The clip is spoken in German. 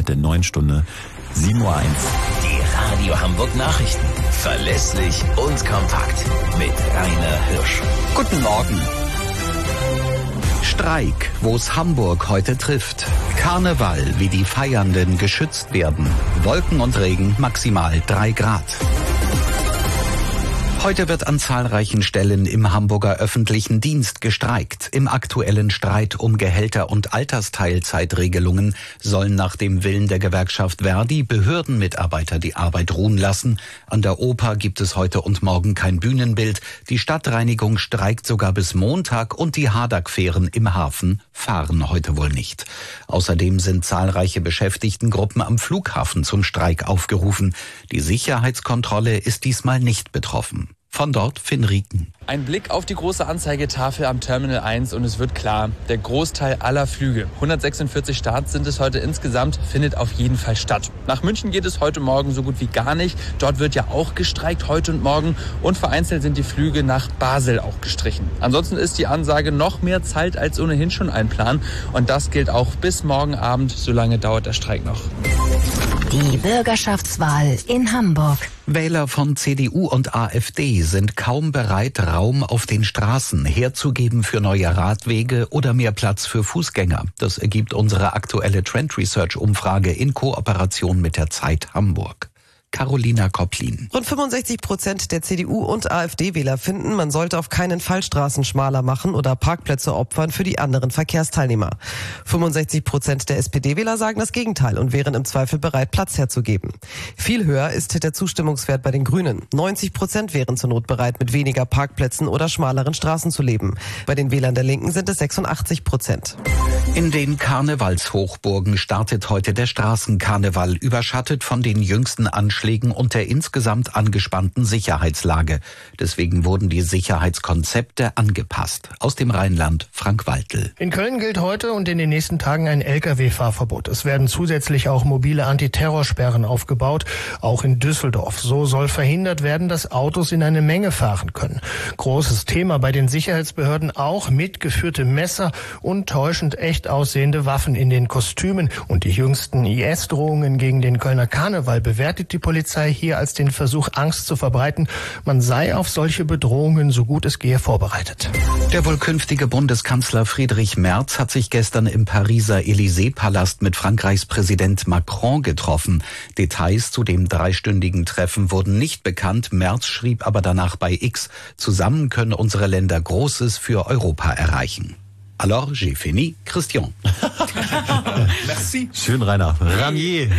mit der neuen Stunde 7:01 Uhr. Die Radio Hamburg Nachrichten. Verlässlich und kompakt. Mit Rainer Hirsch. Guten Morgen. Streik, wo's Hamburg heute trifft. Karneval, wie die Feiernden geschützt werden. Wolken und Regen, maximal 3 Grad. Heute wird an zahlreichen Stellen im Hamburger öffentlichen Dienst gestreikt. Im aktuellen Streit um Gehälter und Altersteilzeitregelungen sollen nach dem Willen der Gewerkschaft Verdi Behördenmitarbeiter die Arbeit ruhen lassen. An der Oper gibt es heute und morgen kein Bühnenbild. Die Stadtreinigung streikt sogar bis Montag und die Hadak-Fähren im Hafen fahren heute wohl nicht. Außerdem sind zahlreiche Beschäftigtengruppen am Flughafen zum Streik aufgerufen. Die Sicherheitskontrolle ist diesmal nicht betroffen. Von dort Finn Rieken. Ein Blick auf die große Anzeigetafel am Terminal 1 und es wird klar, der Großteil aller Flüge, 146 Starts sind es heute insgesamt, findet auf jeden Fall statt. Nach München geht es heute Morgen so gut wie gar nicht. Dort wird ja auch gestreikt heute und morgen und vereinzelt sind die Flüge nach Basel auch gestrichen. Ansonsten ist die Ansage noch mehr Zeit als ohnehin schon ein Plan und das gilt auch bis morgen Abend, so lange dauert der Streik noch. Die Bürgerschaftswahl in Hamburg. Wähler von CDU und AfD sind kaum bereit, Raum auf den Straßen herzugeben für neue Radwege oder mehr Platz für Fußgänger. Das ergibt unsere aktuelle Trend Research Umfrage in Kooperation mit der Zeit Hamburg. Carolina Kopplin. Rund 65% der CDU- und AfD-Wähler finden, man sollte auf keinen Fall Straßen schmaler machen oder Parkplätze opfern für die anderen Verkehrsteilnehmer. 65% der SPD-Wähler sagen das Gegenteil und wären im Zweifel bereit, Platz herzugeben. Viel höher ist der Zustimmungswert bei den Grünen. 90% wären zur Not bereit, mit weniger Parkplätzen oder schmaleren Straßen zu leben. Bei den Wählern der Linken sind es 86%. In den Karnevalshochburgen startet heute der Straßenkarneval, überschattet von den jüngsten Anschlägen und der insgesamt angespannten Sicherheitslage. Deswegen wurden die Sicherheitskonzepte angepasst. Aus dem Rheinland Frank Waltel. In Köln gilt heute und in den nächsten Tagen ein Lkw-Fahrverbot. Es werden zusätzlich auch mobile Antiterrorsperren aufgebaut, auch in Düsseldorf. So soll verhindert werden, dass Autos in eine Menge fahren können. Großes Thema bei den Sicherheitsbehörden auch mitgeführte Messer und täuschend echt aussehende Waffen in den Kostümen. Und die jüngsten IS-Drohungen gegen den Kölner Karneval bewertet die Polizei hier als den Versuch, Angst zu verbreiten. Man sei auf solche Bedrohungen so gut es gehe vorbereitet. Der wohl künftige Bundeskanzler Friedrich Merz hat sich gestern im Pariser Élysée-Palast mit Frankreichs Präsident Macron getroffen. Details zu dem 3-stündigen Treffen wurden nicht bekannt. Merz schrieb aber danach bei X: Zusammen können unsere Länder Großes für Europa erreichen. Alors, j'ai fini, Christian. Merci. Schön, Rainer. Ranier.